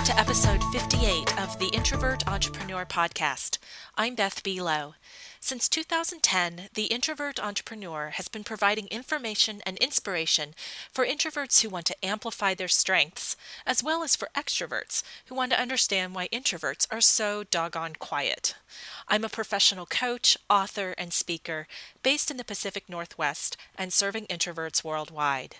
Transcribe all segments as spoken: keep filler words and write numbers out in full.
to episode fifty-eight of the Introvert Entrepreneur Podcast. I'm Beth B. Lowe. Since two thousand ten, the Introvert Entrepreneur has been providing information and inspiration for introverts who want to amplify their strengths, as well as for extroverts who want to understand why introverts are so doggone quiet. I'm a professional coach, author, and speaker based in the Pacific Northwest and serving introverts worldwide.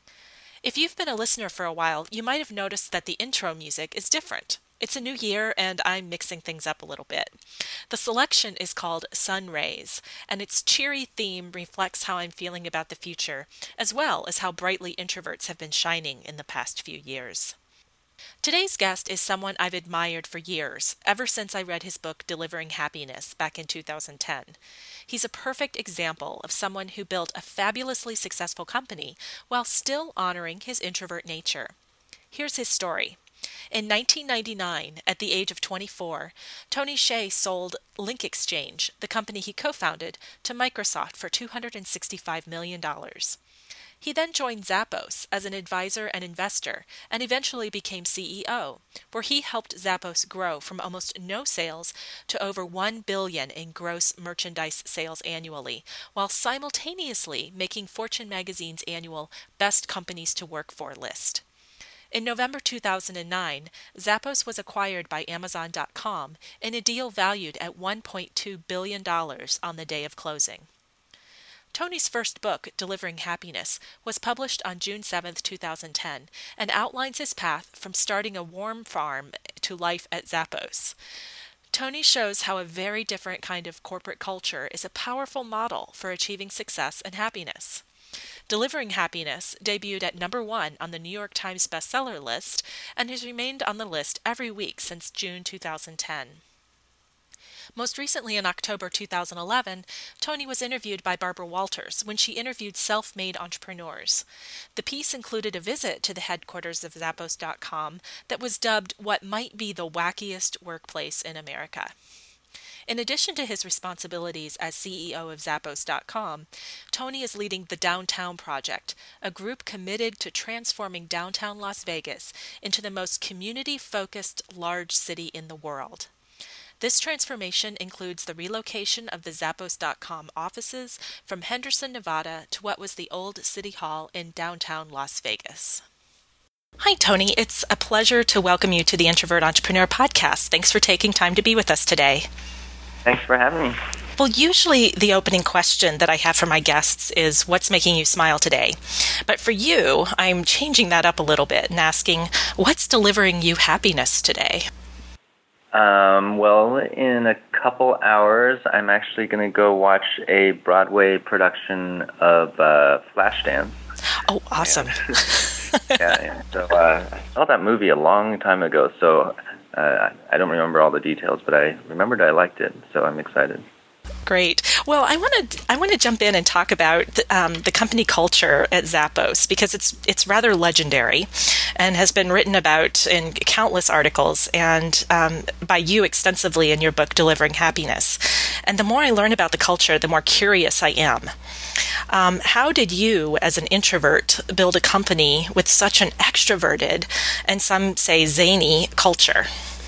If you've been a listener for a while, you might have noticed that the intro music is different. It's a new year, and I'm mixing things up a little bit. The selection is called Sun Rays, and its cheery theme reflects how I'm feeling about the future, as well as how brightly introverts have been shining in the past few years. Today's guest is someone I've admired for years, ever since I read his book Delivering Happiness back in two thousand ten. He's a perfect example of someone who built a fabulously successful company while still honoring his introvert nature. Here's his story. In nineteen ninety-nine, at the age of twenty-four, Tony Hsieh sold Link Exchange, the company he co-founded, to Microsoft for two hundred sixty-five million dollars. He then joined Zappos as an advisor and investor and eventually became C E O, where he helped Zappos grow from almost no sales to over one billion dollars in gross merchandise sales annually, while simultaneously making Fortune magazine's annual Best Companies to Work For list. In November two thousand nine, Zappos was acquired by Amazon dot com in a deal valued at one point two billion dollars on the day of closing. Tony's first book, Delivering Happiness, was published on June seventh, two thousand ten, and outlines his path from starting a worm farm to life at Zappos. Tony shows how a very different kind of corporate culture is a powerful model for achieving success and happiness. Delivering Happiness debuted at number one on the New York Times bestseller list and has remained on the list every week since June two thousand ten. Most recently, in October two thousand eleven, Tony was interviewed by Barbara Walters when she interviewed self-made entrepreneurs. The piece included a visit to the headquarters of Zappos dot com that was dubbed what might be the wackiest workplace in America. In addition to his responsibilities as C E O of Zappos dot com, Tony is leading the Downtown Project, a group committed to transforming downtown Las Vegas into the most community-focused large city in the world. This transformation includes the relocation of the Zappos dot com offices from Henderson, Nevada to what was the old City Hall in downtown Las Vegas. Hi, Tony. It's a pleasure to welcome you to the Introvert Entrepreneur Podcast. Thanks for taking time to be with us today. Thanks for having me. Well, usually the opening question that I have for my guests is, what's making you smile today? But for you, I'm changing that up a little bit and asking, what's delivering you happiness today? Um, well, in a couple hours, I'm actually going to go watch a Broadway production of uh, Flashdance. Oh, awesome. And, yeah, yeah. So uh, I saw that movie a long time ago, so uh, I don't remember all the details, but I remembered I liked it, so I'm excited. Great. Well, I want to I want to jump in and talk about the, um, the company culture at Zappos because it's it's rather legendary, and has been written about in countless articles and um, by you extensively in your book Delivering Happiness. And the more I learn about the culture, the more curious I am. Um, how did you, as an introvert, build a company with such an extroverted and some say zany culture?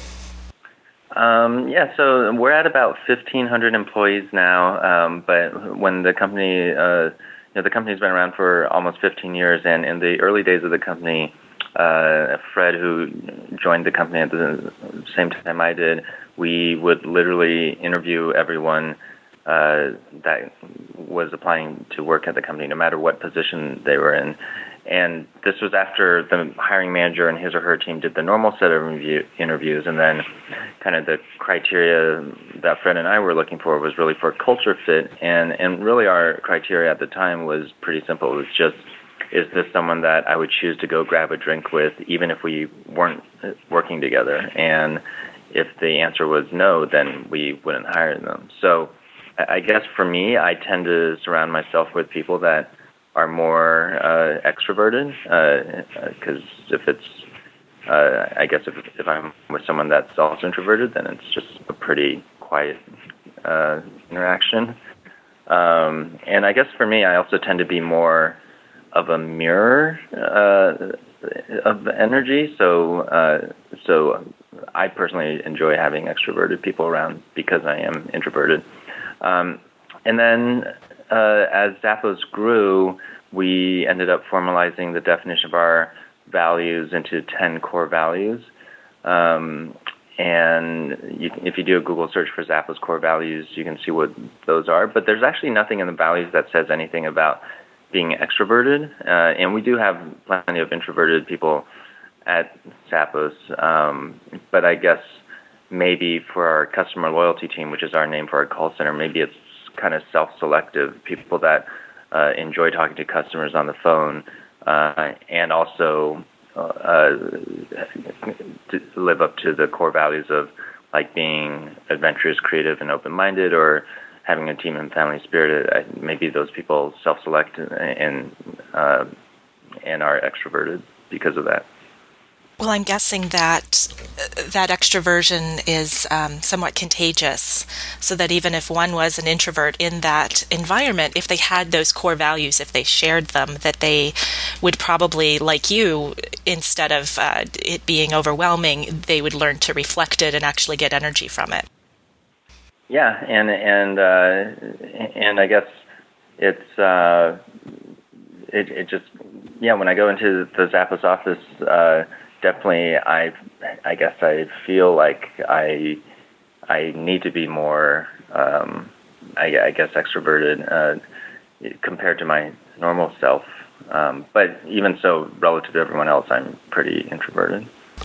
Um, yeah, so we're at about fifteen hundred employees now, um, but when the company, uh, you know, the company's been around for almost fifteen years, and in the early days of the company, uh, Fred, who joined the company at the same time I did, we would literally interview everyone uh, that was applying to work at the company, no matter what position they were in. And this was after the hiring manager and his or her team did the normal set of review, interviews, and then kind of the criteria that Fred and I were looking for was really for culture fit. And, and really our criteria at the time was pretty simple. It was just, is this someone that I would choose to go grab a drink with even if we weren't working together? And if the answer was no, then we wouldn't hire them. So I guess for me, I tend to surround myself with people that are more uh, extroverted, because uh, if it's, uh, I guess if if I'm with someone that's also introverted, then it's just a pretty quiet uh, interaction. Um, and I guess for me, I also tend to be more of a mirror uh, of energy. So uh, so I personally enjoy having extroverted people around because I am introverted. Um, and then uh, as Zappos grew, we ended up formalizing the definition of our values into ten core values. Um, and you, if you do a Google search for Zappos core values, you can see what those are. But there's actually nothing in the values that says anything about being extroverted. Uh, and we do have plenty of introverted people at Zappos. Um, but I guess maybe for our customer loyalty team, which is our name for our call center, maybe it's kind of self-selective, people that uh, enjoy talking to customers on the phone uh, and also uh, to live up to the core values of like being adventurous, creative, and open-minded, or having a team and family spirit. I, maybe those people self-select and uh, and are extroverted because of that. Well, I'm guessing that that extroversion is um, somewhat contagious, so that even if one was an introvert in that environment, if they had those core values, if they shared them, that they would probably, like you, instead of uh, it being overwhelming, they would learn to reflect it and actually get energy from it. Yeah, and and uh, and I guess it's uh, it it just yeah. When I go into the Zappos office. Uh, Definitely, I, I guess I feel like I, I need to be more, um, I, I guess, extroverted uh, compared to my normal self. Um, but even so, relative to everyone else, I'm pretty introverted.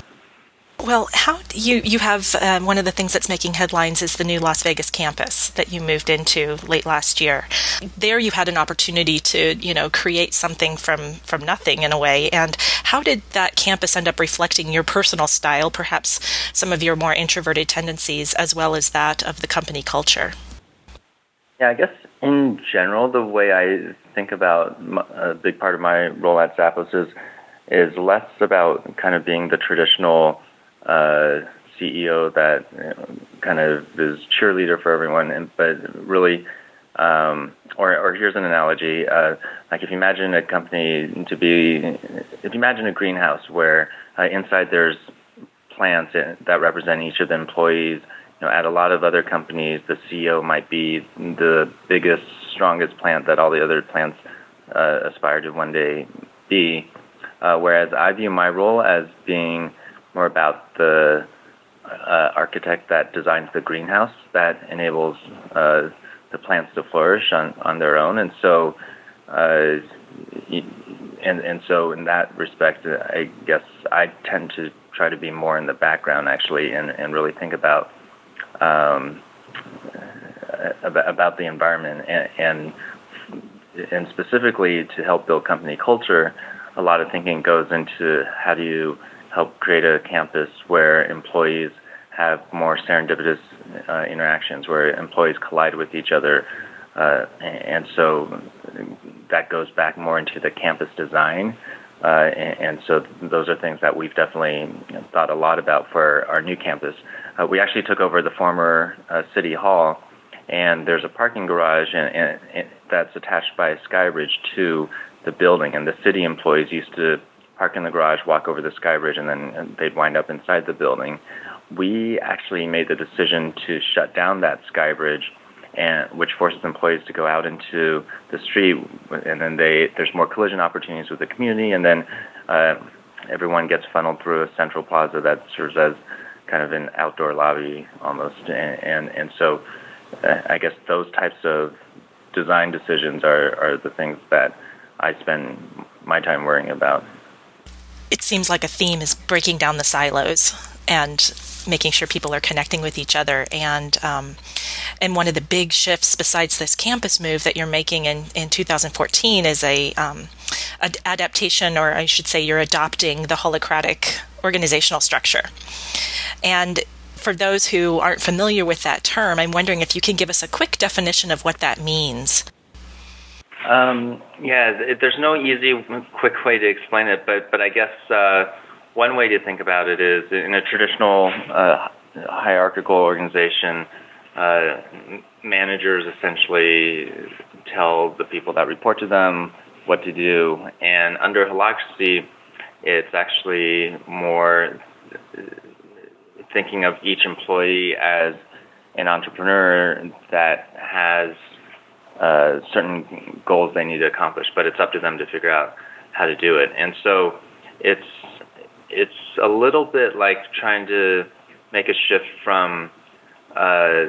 Well, how do you you have um, one of the things that's making headlines is the new Las Vegas campus that you moved into late last year. There, you had an opportunity to you know create something from from nothing in a way. And how did that campus end up reflecting your personal style, perhaps some of your more introverted tendencies, as well as that of the company culture? Yeah, I guess in general, the way I think about my, a big part of my role at Zappos is is less about kind of being the traditional Uh, C E O that you know, kind of is cheerleader for everyone, and, but really, um, or, or here's an analogy: uh, like if you imagine a company to be, if you imagine a greenhouse where uh, inside there's plants that represent each of the employees. You know, at a lot of other companies, the C E O might be the biggest, strongest plant that all the other plants uh, aspire to one day be. Uh, whereas I view my role as being more about the uh, architect that designs the greenhouse that enables uh, the plants to flourish on, on their own. And so, uh, and and so in that respect, I guess I tend to try to be more in the background actually, and, and really think about um, about, about the environment and, and and specifically to help build company culture. A lot of thinking goes into how do you help create a campus where employees have more serendipitous uh, interactions, where employees collide with each other. Uh, and so that goes back more into the campus design. Uh, and, and so those are things that we've definitely thought a lot about for our new campus. Uh, we actually took over the former uh, City Hall, and there's a parking garage and, and, and that's attached by a sky bridge to the building. And the city employees used to park in the garage, walk over the sky bridge, and then they'd wind up inside the building. We actually made the decision to shut down that sky bridge, and which forces employees to go out into the street, and then they there's more collision opportunities with the community, and then uh, everyone gets funneled through a central plaza that serves as kind of an outdoor lobby almost. And and, and so uh, I guess those types of design decisions are, are the things that I spend my time worrying about. It seems like a theme is breaking down the silos and making sure people are connecting with each other. And um, and one of the big shifts besides this campus move that you're making in, in two thousand fourteen is a, um, a adaptation, or I should say you're adopting the holacratic organizational structure. And for those who aren't familiar with that term, I'm wondering if you can give us a quick definition of what that means. Um, yeah, there's no easy, quick way to explain it, but but I guess uh, one way to think about it is in a traditional uh, hierarchical organization, uh, managers essentially tell the people that report to them what to do. And under Holacracy, it's actually more thinking of each employee as an entrepreneur that has uh, certain goals they need to accomplish, but it's up to them to figure out how to do it. And so it's it's a little bit like trying to make a shift from uh,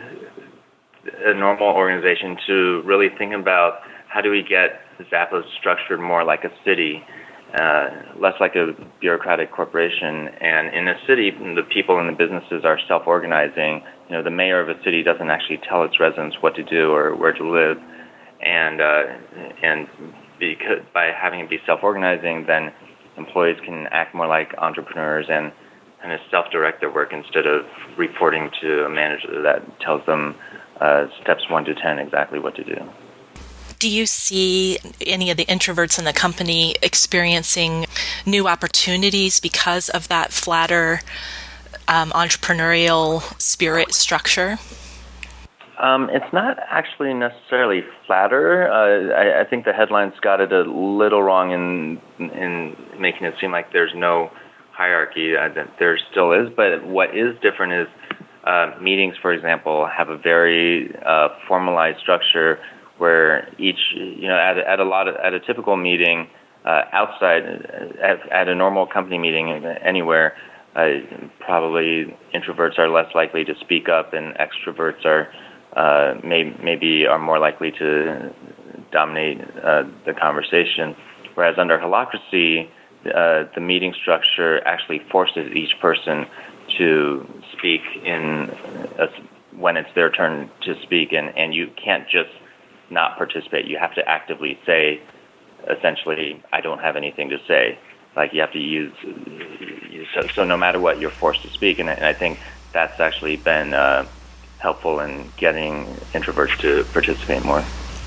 a normal organization to really thinking about how do we get Zappos structured more like a city, uh, less like a bureaucratic corporation. And in a city, the people and the businesses are self-organizing. You know, the mayor of a city doesn't actually tell its residents what to do or where to live. And uh, and because by having it be self-organizing, then employees can act more like entrepreneurs and kind of self-direct their work instead of reporting to a manager that tells them uh, steps one to ten exactly what to do. Do you see any of the introverts in the company experiencing new opportunities because of that flatter um, entrepreneurial spirit structure? Um, it's not actually necessarily flatter. Uh, I, I think the headlines got it a little wrong in in making it seem like there's no hierarchy. Uh, there still is, but what is different is uh, meetings, for example, have a very uh, formalized structure where each, you know, at, at a lot of, at a typical meeting uh, outside, at, at a normal company meeting anywhere, uh, probably introverts are less likely to speak up and extroverts are uh, may, maybe are more likely to dominate uh, the conversation. Whereas under Holacracy, uh, the meeting structure actually forces each person to speak in a, when it's their turn to speak, and, and you can't just not participate. You have to actively say, essentially, I don't have anything to say. Like you have to use, so, so no matter what, you're forced to speak. And, and I think that's actually been uh, helpful in getting introverts to participate more.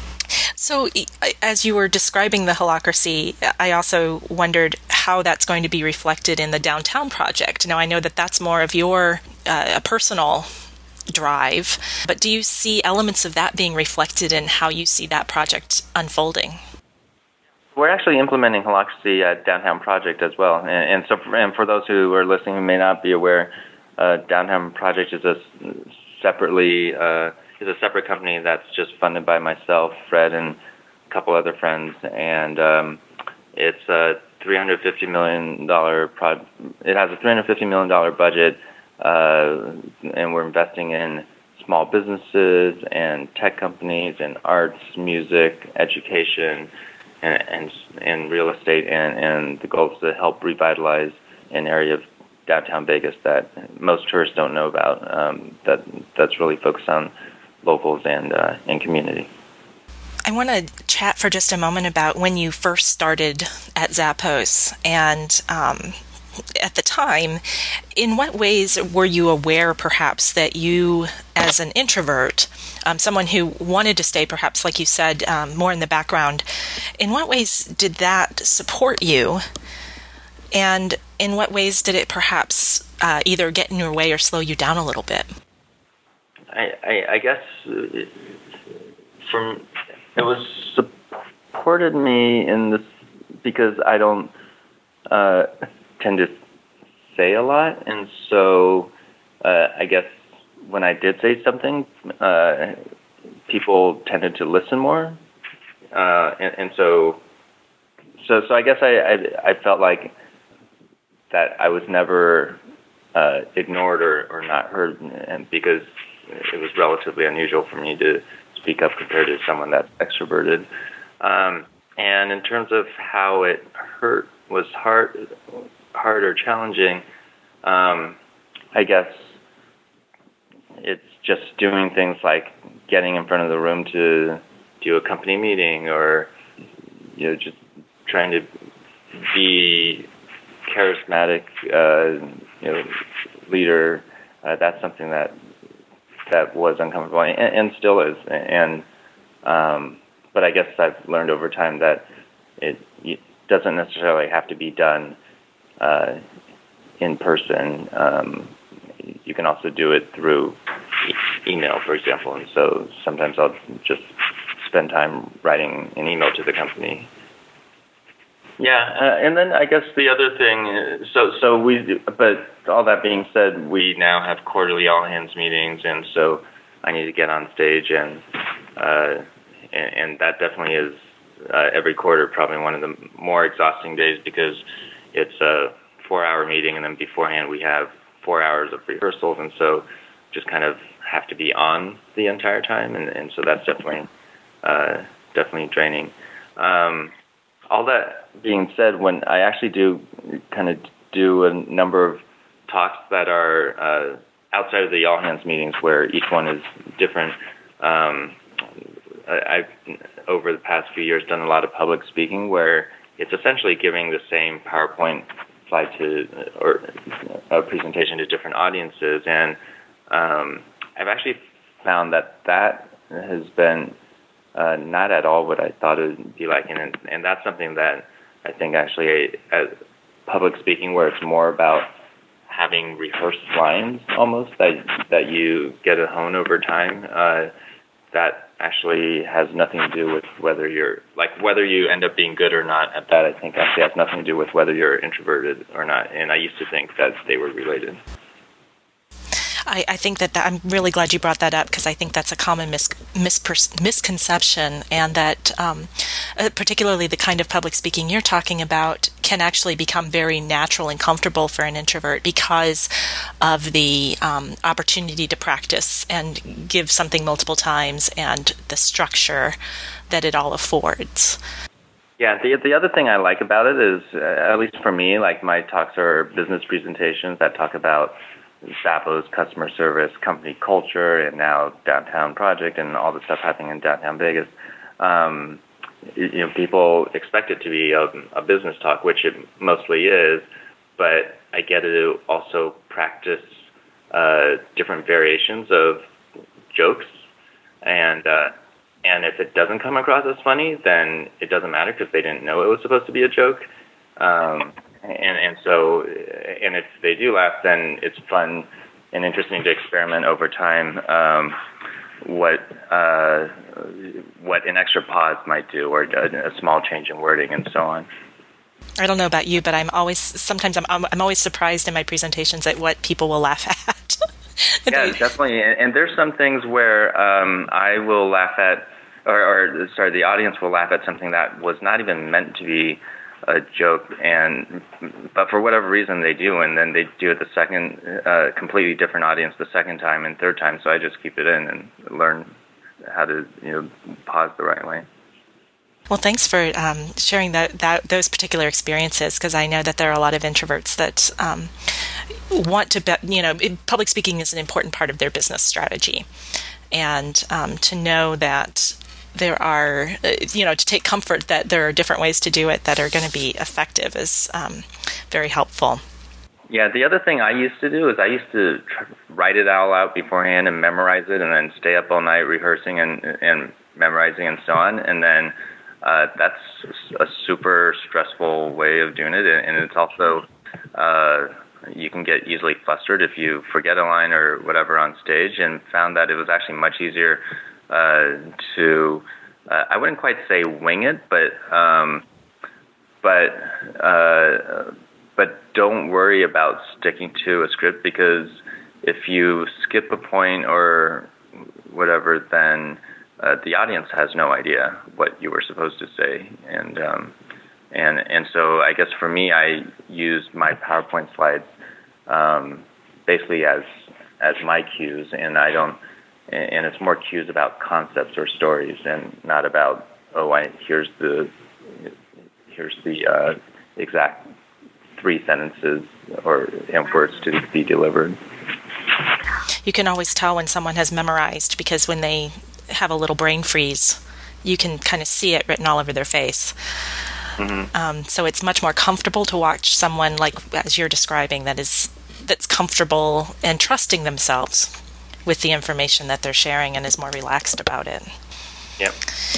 So as you were describing the Holacracy, I also wondered how that's going to be reflected in the downtown project. Now, I know that that's more of your uh, a personal drive, but do you see elements of that being reflected in how you see that project unfolding? We're actually implementing Holacracy at Downtown Project as well, and, and so for, and for those who are listening who may not be aware, uh, Downtown Project is a separately uh, is a separate company that's just funded by myself, Fred, and a couple other friends, and um, it's a three hundred fifty million dollars pro- it has a three hundred fifty million dollars budget. Uh, and we're investing in small businesses and tech companies and arts, music, education, and and, and real estate. And, and the goal is to help revitalize an area of downtown Vegas that most tourists don't know about. Um, that that's really focused on locals and uh, and community. I want to chat for just a moment about when you first started at Zappos and. Um, At the time, in what ways were you aware, perhaps, that you, as an introvert, um, someone who wanted to stay, perhaps, like you said, um, more in the background, in what ways did that support you? And in what ways did it perhaps uh, either get in your way or slow you down a little bit? I, I, I guess from it was supported me in this because I don't. Uh, tend to say a lot, and so uh, I guess when I did say something, uh, people tended to listen more, uh, and, and so, so, so I guess I, I, I felt like that I was never uh, ignored or, or not heard, and because it was relatively unusual for me to speak up compared to someone that's extroverted. Um, and in terms of how it hurt, was hard. hard or challenging, um, I guess it's just doing things like getting in front of the room to do a company meeting, or you know, just trying to be charismatic, uh, you know, leader. Uh, that's something that that was uncomfortable and, and still is. And um, but I guess I've learned over time that it, it doesn't necessarily have to be done Uh, in person. Um, you can also do it through e- email, for example. And so sometimes I'll just spend time writing an email to the company Yeah, uh, and then I guess the other thing, is, so so we, but all that being said, we now have quarterly all hands meetings, and so I need to get on stage, and uh, and, and that definitely is uh, every quarter probably one of the more exhausting days because it's a four-hour meeting, and then beforehand we have four hours of rehearsals, and so just kind of have to be on the entire time, and, and so that's definitely uh, definitely draining. Um, all that being said, when I actually do kind of do a number of talks that are uh, outside of the all hands meetings where each one is different, um, I, I've over the past few years done a lot of public speaking where it's essentially giving the same PowerPoint slide to or a presentation to different audiences, and um, I've actually found that that has been uh, not at all what I thought it would be like, and and that's something that I think actually as public speaking where it's more about having rehearsed lines almost that that you get to hone over time. Uh, that actually has nothing to do with whether you're like whether you end up being good or not at that. I think actually has nothing to do with whether you're introverted or not. And I used to think that they were related. I, I think that, that I'm really glad you brought that up because I think that's a common mis, mispers, misconception, and that um, uh, particularly the kind of public speaking you're talking about can actually become very natural and comfortable for an introvert because of the um, opportunity to practice and give something multiple times and the structure that it all affords. Yeah, the the other thing I like about it is, uh, at least for me, like my talks are business presentations that talk about Zappos, customer service, company culture, and now downtown project and all the stuff happening in downtown Vegas. Um, you know, people expect it to be a, a business talk, which it mostly is, but I get to also practice uh, different variations of jokes, and uh, and if it doesn't come across as funny, then it doesn't matter because they didn't know it was supposed to be a joke. Um, And and so, and if they do laugh, then it's fun and interesting to experiment over time um, what uh, what an extra pause might do, or a, a small change in wording, and so on. I don't know about you, but I'm always sometimes I'm I'm, I'm always surprised in my presentations at what people will laugh at. Yeah, I, definitely. And, and there's some things where um, I will laugh at, or, or sorry, the audience will laugh at something that was not even meant to be a joke, and but for whatever reason they do, and then they do it the second, uh, completely different audience the second time and third time. So I just keep it in and learn how to, you know, pause the right way. Well, thanks for um, sharing that, that those particular experiences, because I know that there are a lot of introverts that um, want to, be, you know, public speaking is an important part of their business strategy, and um, to know that there are, you know, to take comfort that there are different ways to do it that are going to be effective is um, very helpful. Yeah, the other thing I used to do is I used to try to write it all out beforehand and memorize it, and then stay up all night rehearsing and and memorizing and so on. And then uh, that's a super stressful way of doing it, and it's also uh, you can get easily flustered if you forget a line or whatever on stage. And found that it was actually much easier Uh, to, uh, I wouldn't quite say wing it, but um, but uh, but don't worry about sticking to a script, because if you skip a point or whatever, then uh, the audience has no idea what you were supposed to say, and um, and and so I guess for me, I used my PowerPoint slides um, basically as as my cues, and I don't. And it's more cues about concepts or stories, and not about, oh, I here's the here's the uh, exact three sentences or words to be delivered. You can always tell when someone has memorized, because when they have a little brain freeze, you can kind of see it written all over their face. Mm-hmm. Um, so it's much more comfortable to watch someone like as you're describing that is that's comfortable and trusting themselves with the information that they're sharing and is more relaxed about it. Yep.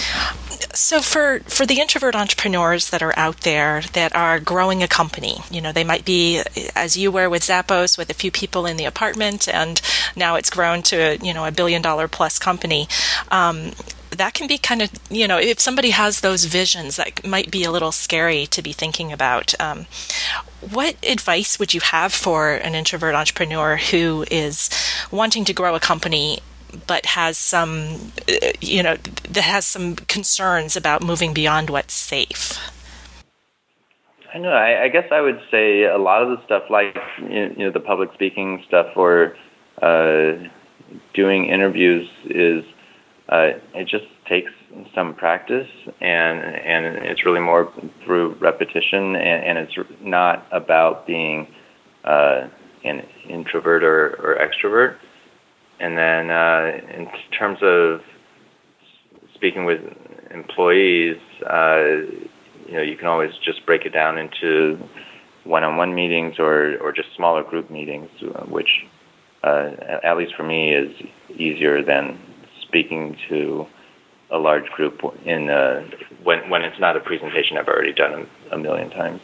So for, for the introvert entrepreneurs that are out there that are growing a company, you know, they might be, as you were with Zappos, with a few people in the apartment, and now it's grown to, you know, a billion dollar plus company. Um, that can be kind of, you know, if somebody has those visions, that might be a little scary to be thinking about. Um, what advice would you have for an introvert entrepreneur who is wanting to grow a company but has some, you know, that has some concerns about moving beyond what's safe? I know. I, I guess I would say a lot of the stuff, like you know, the public speaking stuff or uh, doing interviews, is uh, it just takes some practice, and and it's really more through repetition, and, and it's not about being uh, an introvert or, or extrovert. And then uh, in terms of speaking with employees, uh, you know, you can always just break it down into one-on-one meetings or, or just smaller group meetings, which, uh, at least for me, is easier than speaking to a large group in uh, when when it's not a presentation I've already done a, a million times.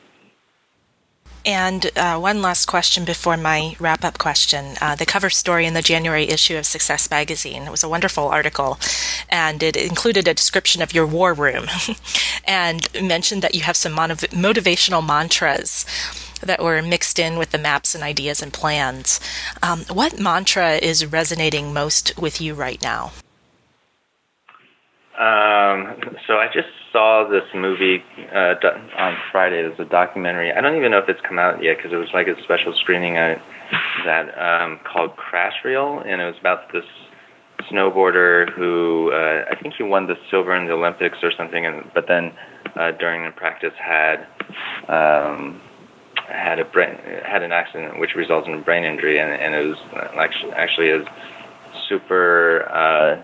And uh, one last question before my wrap-up question. Uh, the cover story in the January issue of Success Magazine, it was a wonderful article, and it included a description of your war room and mentioned that you have some motiv- motivational mantras that were mixed in with the maps and ideas and plans. Um, what mantra is resonating most with you right now? Um, so I just saw this movie uh, do- on Friday. It was a documentary. I don't even know if it's come out yet because it was like a special screening uh, that um, called Crash Reel, and it was about this snowboarder who uh, I think he won the silver in the Olympics or something, and but then uh, during the practice had um, had a brain had an accident which resulted in a brain injury, and, and it was actually actually a super uh,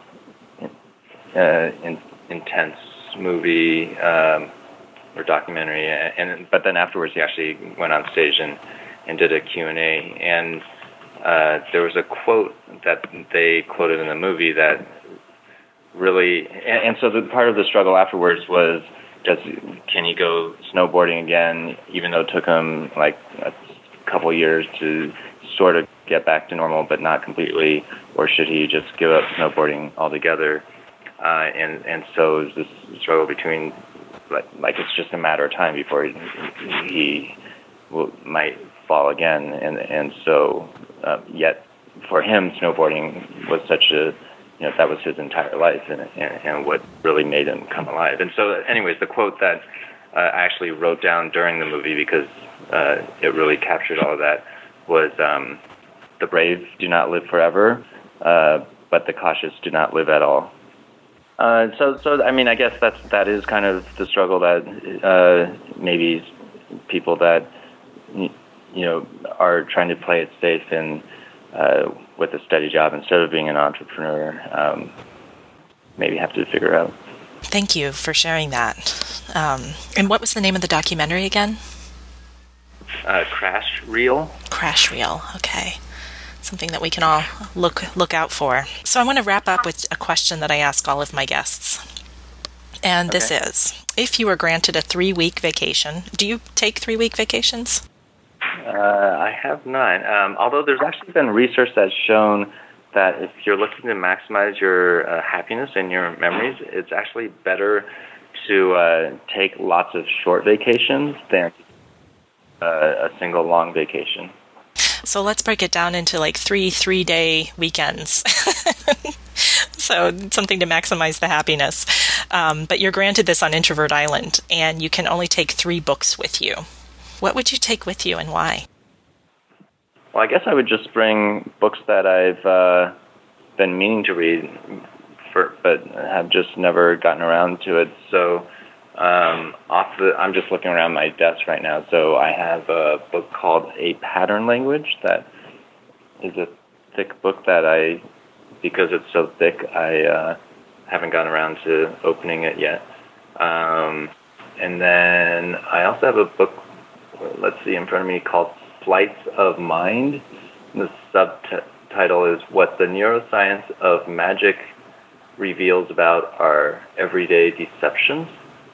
uh, in, intense movie um, or documentary, and but then afterwards he actually went on stage and, and did a Q and A, and uh, there was a quote that they quoted in the movie that really, and, and so the part of the struggle afterwards was, does can he go snowboarding again, even though it took him like a couple years to sort of get back to normal, but not completely, or should he just give up snowboarding altogether? Uh, and and so it was this struggle between like like it's just a matter of time before he, he will, might fall again, and and so uh, yet for him snowboarding was such a, you know, that was his entire life, and and, and what really made him come alive. And so anyways, the quote that uh, I actually wrote down during the movie because uh, it really captured all of that was um, the brave do not live forever, uh, but the cautious do not live at all. Uh, so, so I mean, I guess that's that is kind of the struggle that uh, maybe people that you know are trying to play it safe and uh, with a steady job instead of being an entrepreneur um, maybe have to figure out. Thank you for sharing that. Um, and what was the name of the documentary again? Uh, Crash Reel. Crash Reel. Okay. Something that we can all look look out for. So I want to wrap up with a question that I ask all of my guests. And okay. This is, if you were granted a three-week vacation, do you take three-week vacations? Uh, I have not. Um, although there's actually been research that's shown that if you're looking to maximize your uh, happiness and your memories, it's actually better to uh, take lots of short vacations than uh, a single long vacation. So let's break it down into like three three-day weekends. So something to maximize the happiness. Um, but you're granted this on Introvert Island, and you can only take three books with you. What would you take with you, and why? Well, I guess I would just bring books that I've uh, been meaning to read, for, but have just never gotten around to it. So um, off the, I'm just looking around my desk right now. So I have a book called A Pattern Language that is a thick book that I, because it's so thick, I uh, haven't gotten around to opening it yet. Um, and then I also have a book, let's see, in front of me called Flights of Mind. The subtitle is What the Neuroscience of Magic Reveals About Our Everyday Deceptions.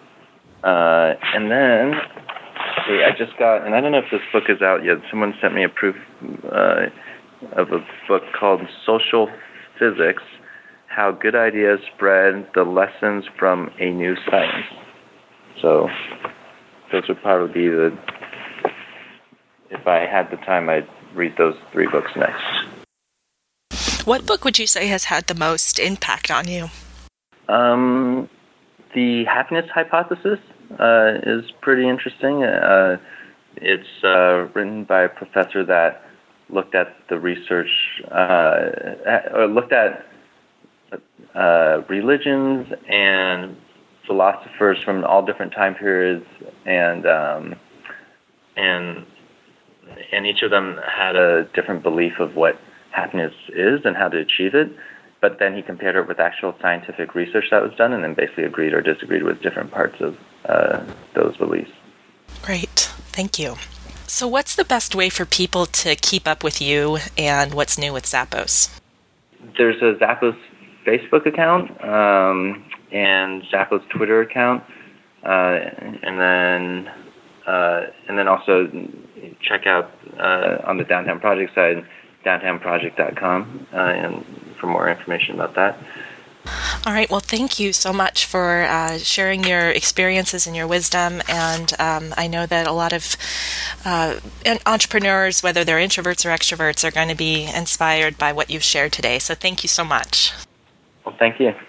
Uh, and then, see, I just got, and I don't know if this book is out yet, someone sent me a proof uh, of a book called Social Physics, How Good Ideas Spread, the Lessons from a New Science. So those would probably be the, if I had the time, I'd read those three books next. What book would you say has had the most impact on you? Um, the Happiness Hypothesis uh, is pretty interesting. Uh, it's uh, written by a professor that looked at the research, uh, or looked at uh, religions and philosophers from all different time periods, and um, and and each of them had a different belief of what happiness is and how to achieve it. But then he compared it with actual scientific research that was done, and then basically agreed or disagreed with different parts of uh, those beliefs. Great, thank you. So what's the best way for people to keep up with you and what's new with Zappos? There's a Zappos Facebook account um, and Zappos Twitter account, uh, and then uh, and then also check out uh, on the Downtown Project side, downtown project dot com, uh, and for more information about that. All right. Well, thank you so much for uh, sharing your experiences and your wisdom. And um, I know that a lot of uh, entrepreneurs, whether they're introverts or extroverts, are going to be inspired by what you've shared today. So thank you so much. Well, thank you.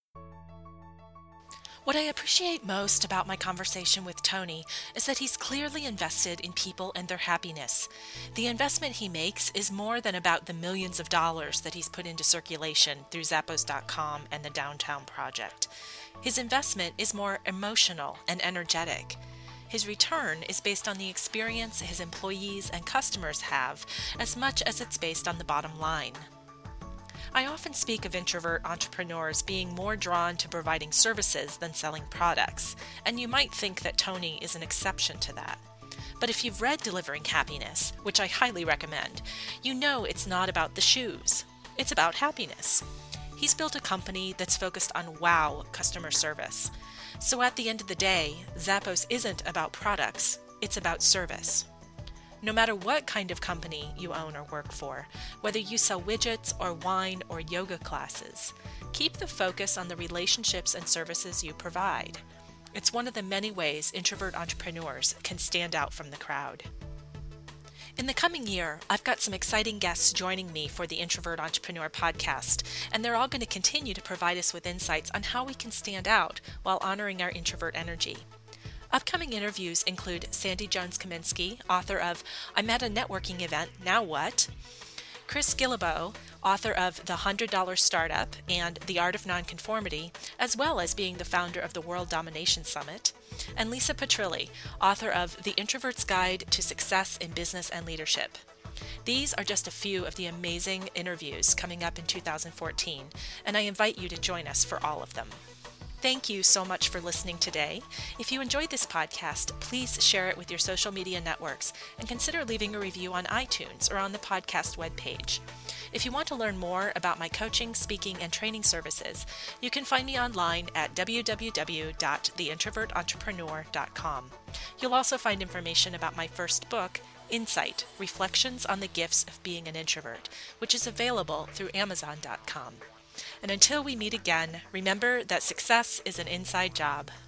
What I appreciate most about my conversation with Tony is that he's clearly invested in people and their happiness. The investment he makes is more than about the millions of dollars that he's put into circulation through Zappos dot com and the Downtown Project. His investment is more emotional and energetic. His return is based on the experience his employees and customers have as much as it's based on the bottom line. I often speak of introvert entrepreneurs being more drawn to providing services than selling products, and you might think that Tony is an exception to that. But if you've read Delivering Happiness, which I highly recommend, you know it's not about the shoes. It's about happiness. He's built a company that's focused on wow customer service. So at the end of the day, Zappos isn't about products, it's about service. No matter what kind of company you own or work for, whether you sell widgets or wine or yoga classes, keep the focus on the relationships and services you provide. It's one of the many ways introvert entrepreneurs can stand out from the crowd. In the coming year, I've got some exciting guests joining me for the Introvert Entrepreneur podcast, and they're all going to continue to provide us with insights on how we can stand out while honoring our introvert energy. Upcoming interviews include Sandy Jones-Kaminsky, author of I'm at a Networking Event, Now What?, Chris Guillebeau, author of The one hundred dollar Startup and The Art of Nonconformity, as well as being the founder of the World Domination Summit, and Lisa Petrilli, author of The Introvert's Guide to Success in Business and Leadership. These are just a few of the amazing interviews coming up in two thousand fourteen, and I invite you to join us for all of them. Thank you so much for listening today. If you enjoyed this podcast, please share it with your social media networks and consider leaving a review on iTunes or on the podcast webpage. If you want to learn more about my coaching, speaking, and training services, you can find me online at w w w dot the introvert entrepreneur dot com. You'll also find information about my first book, Insight: Reflections on the Gifts of Being an Introvert, which is available through amazon dot com. And until we meet again, remember that success is an inside job.